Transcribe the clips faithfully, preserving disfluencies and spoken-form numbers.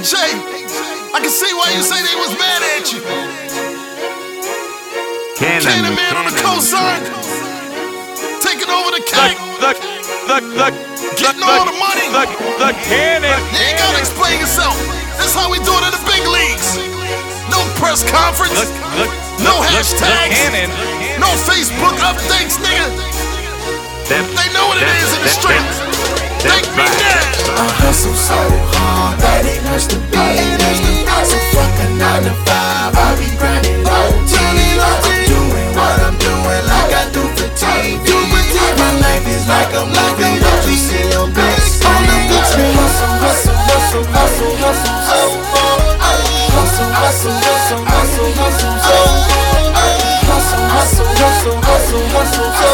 Jay, I can see why you say they was mad at you. Cannon Man on the cosign, taking over the cake, the, the, the, getting the, all the money. The, the Cannon. You ain't gotta explain yourself. That's how we do it in the big leagues. No press conference, The, the, no the, hashtags, The Cannon. no Facebook updates, nigga. They know what it is in the street. Thank me now. I hustle so hard that it hurts to be me. So fuck a nine to five, I be grinding low T. I'm doing what I'm doing like I do for T V. My life is like I'm living, don't you see your best on the books? Hustle, hustle, hustle, hustle, hustle, so hustle, hustle, hustle, hustle, hustle, so hustle, hustle, hustle, hustle, hustle, so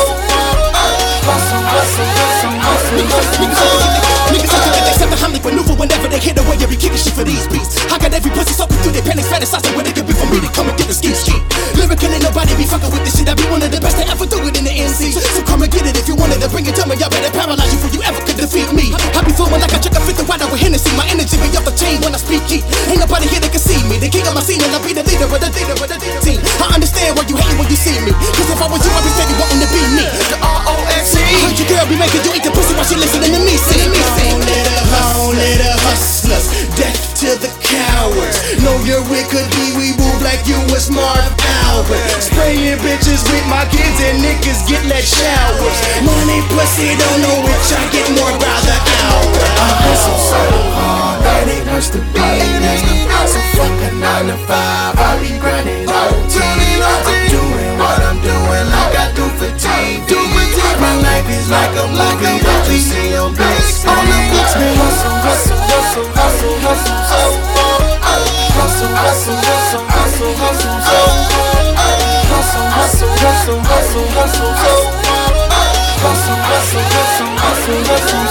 hustle, hustle, hustle, hustle, hustle. Niggas have to get accept the Heimlich maneuver whenever they hit the way. You be kicking shit for these beats. I got every pussy soaking through their panics, fantasizing what it could be for me to come and get the ski ski. Lyrically, nobody be fucking with this shit. I be one of the best to ever do it in the N C. So come and get it if you wanted to bring it to me. Y'all better paralyze you before you ever could defeat me. I be flowing like I took a fifth of water with Hennessy. My energy be off the chain when I speak heat. Ain't nobody here that can see me. The king of my scene and I be the leader of the leader of the team. I understand why you hate when you see me. Cause if I was you, I'd be steady wanting to be me. The R O X E. I heard your girl be making you eat the pussy while she listening to me sing. Me sing. Only the hustlers, death to the cowards. Know your wit could be, we move like you was Marv Albert. Spraying bitches with my kids and niggas get let showers. Money, pussy, don't know which I get more by the hour. I hustle so hard that it hurts to be me. So fuck a nine to five, I be grinding low T. I'm doing what I'm doing like I do for T V. My life is like I'm living, don't you see your best on the books? Hustle, hustle, hustle, hustle, hustle, so hustle, hustle, hustle, hustle, hustle, so hustle, hustle, hustle, hustle, hustle, so hustle, hustle, hustle, hustle, hustle,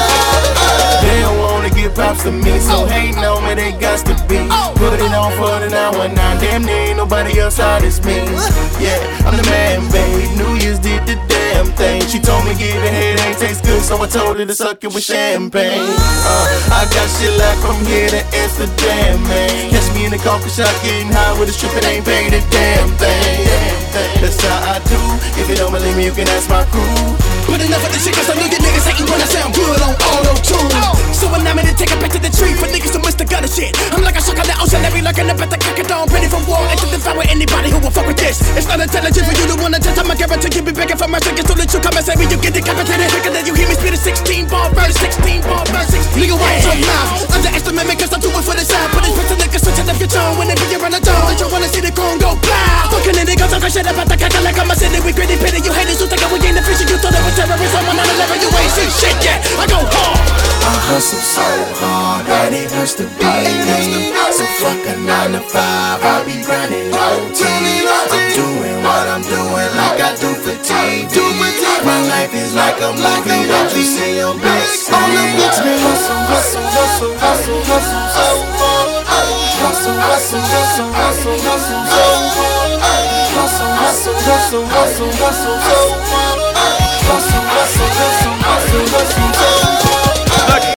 so. They don't wanna give props to me, so hating on me they got to be. Put it on for the hour now, damn near ain't nobody else out as me. Yeah, I'm the man, babe. New Year's did the damn thing. She told me get ahead ain't taste good, so I told her to suck it with champagne. Uh, I got shit like from here to Amsterdam, man. Catch me in the coffee shop getting high with a strip and ain't paid a damn thing. That's how I do. If you don't believe me, you can ask my crew. But enough of the shit, cause I know you niggas hating when I sound good on auto-tune. So when I'm in to take it back to the tree for niggas who miss the gutter shit. I'm like a shark on the ocean, every lurking up at the crackadon, ready for war and to devour anybody who will fuck with this. It's not intelligent for you to wanna touch. I'm a guarantee you be begging for mercy. So that you come and say me, you get decapitated quicker than you hear me spit a sixteen ball verse, sixteen ball verse, sixteen. Nigga, watch your mouth. Underestimate me cause I do it for the sound. But it's pressing niggas switching up your tone when they be around the tone. That you wanna see the chrome go blah. Fucking in niggas talking shit about the caca like I'm a city. We gritty pity, you haters who think I would gain the fish. You thought it was terrorists. I'm on eleven, you ain't seen shit yet. I go hard. I hustle so hard that it hurts to be me. So fuck a nine to five, I be grinding low T. I'm doing what I'm doing like I do for T V. My life is like I'm living, don't you see your best on the books? Hustle, hustle, hustle, hustle, hustle, so hustle, hustle, hustle, hustle, hustle, so hustle, hustle, hustle, hustle, hustle, so hustle, hustle, hustle, hustle, hustle, so.